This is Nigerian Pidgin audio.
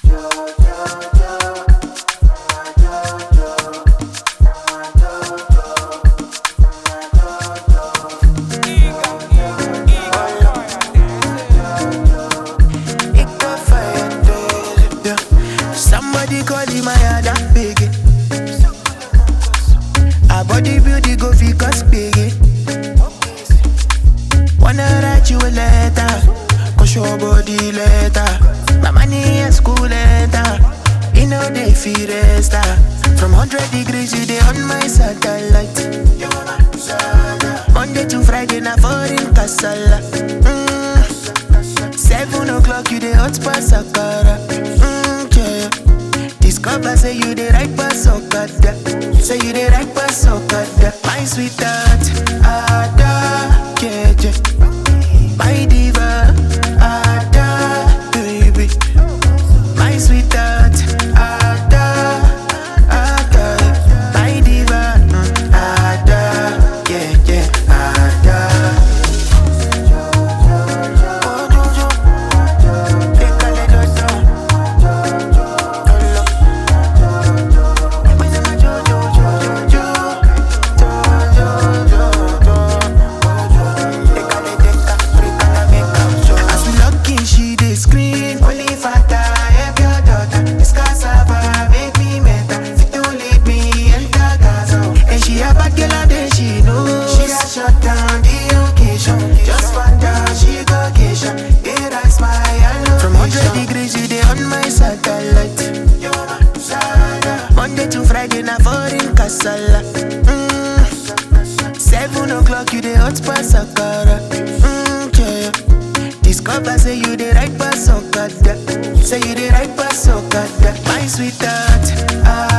Somebody call him my other biggie. A body beauty go fi cause biggie. Wanna write you a letter, cause your body later. My money in school later. You know they feel rest. From 100 degrees you dey on my satellite. Monday to Friday na foreign casala. 7 o'clock you dey hot pass Sakara. Discover say you the right pass Okada. Say you the right pass Okada. My sweetheart, Ada, yeah, yeah. My diva, Ada, baby. My sweetheart, Ada, Ada. My diva, Ada, yeah, yeah, Ada. Monday to Friday na foreign casala. 7 o'clock you dey hot pass Sakara. Yeah. Discover say you the right pass Okada. Say you the right pass Okada. My sweetheart,